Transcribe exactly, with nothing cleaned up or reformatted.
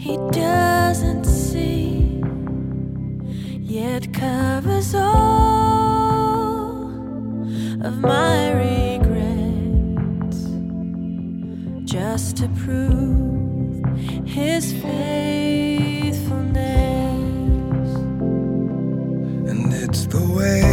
he doesn't see, yet covers all of my regrets, just to prove his faithfulness. And it's the way